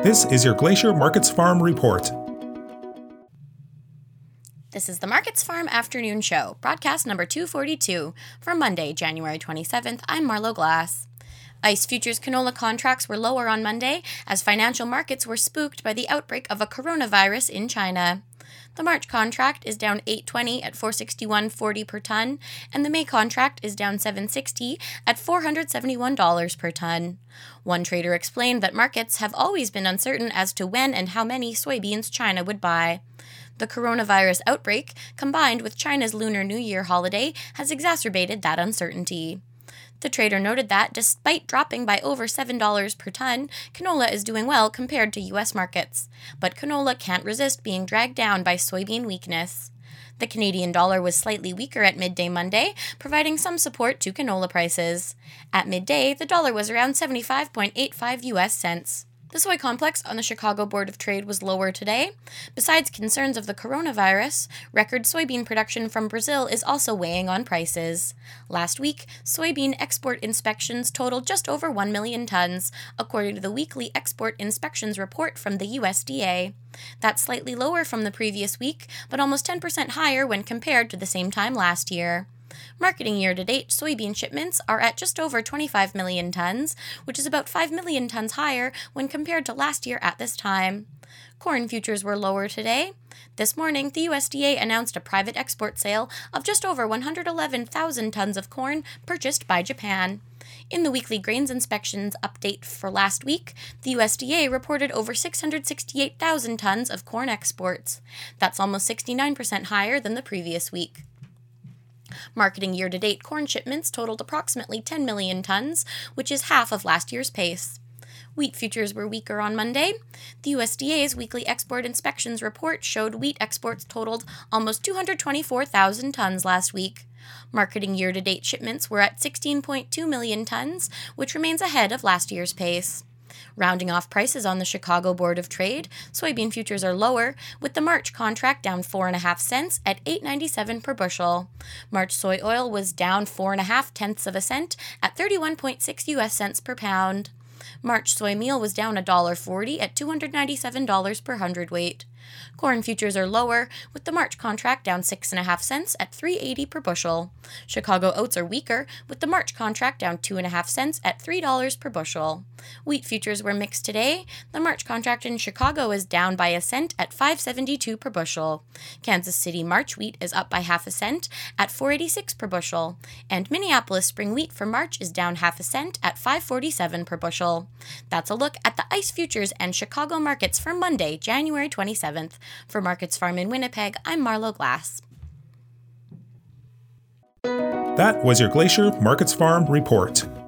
This is your Glacier Markets Farm Report. This is the Markets Farm Afternoon Show, broadcast number 242 for Monday, January 27th. I'm Marlo Glass. ICE futures canola contracts were lower on Monday as financial markets were spooked by the outbreak of a coronavirus in China. The March contract is down $8.20 at $461.40 per ton, and the May contract is down $7.60 at $471 per ton. One trader explained that markets have always been uncertain as to when and how many soybeans China would buy. The coronavirus outbreak, combined with China's Lunar New Year holiday, has exacerbated that uncertainty. The trader noted that, despite dropping by over $7 per ton, canola is doing well compared to U.S. markets. But canola can't resist being dragged down by soybean weakness. The Canadian dollar was slightly weaker at midday Monday, providing some support to canola prices. At midday, the dollar was around 75.85 U.S. cents. The soy complex on the Chicago Board of Trade was lower today. Besides concerns of the coronavirus, record soybean production from Brazil is also weighing on prices. Last week, soybean export inspections totaled just over 1 million tons, according to the weekly export inspections report from the USDA. That's slightly lower from the previous week, but almost 10% higher when compared to the same time last year. Marketing year-to-date soybean shipments are at just over 25 million tons, which is about 5 million tons higher when compared to last year at this time. Corn futures were lower today. This morning, the USDA announced a private export sale of just over 111,000 tons of corn purchased by Japan. In the weekly grains inspections update for last week, the USDA reported over 668,000 tons of corn exports. That's almost 69% higher than the previous week. Marketing year-to-date corn shipments totaled approximately 10 million tons, which is half of last year's pace. Wheat futures were weaker on Monday. The USDA's weekly export inspections report showed wheat exports totaled almost 224,000 tons last week. Marketing year-to-date shipments were at 16.2 million tons, which remains ahead of last year's pace. Rounding off prices on the Chicago Board of Trade, soybean futures are lower, with the March contract down 4.5 cents at $8.97 per bushel. March soy oil was down 4.5 cents at 31.6 U.S. cents per pound. March soy meal was down $1.40 at $297 per hundredweight. Corn futures are lower, with the March contract down 6.5 cents at $3.80 per bushel. Chicago oats are weaker, with the March contract down 2.5 cents at $3 per bushel. Wheat futures were mixed today. The March contract in Chicago is down by a cent at $5.72 per bushel. Kansas City March wheat is up by half a cent at $4.86 per bushel. And Minneapolis spring wheat for March is down half a cent at $5.47 per bushel. That's a look at the ICE futures and Chicago markets for Monday, January 27th. For Markets Farm in Winnipeg, I'm Marlo Glass. That was your Glacier Markets Farm Report.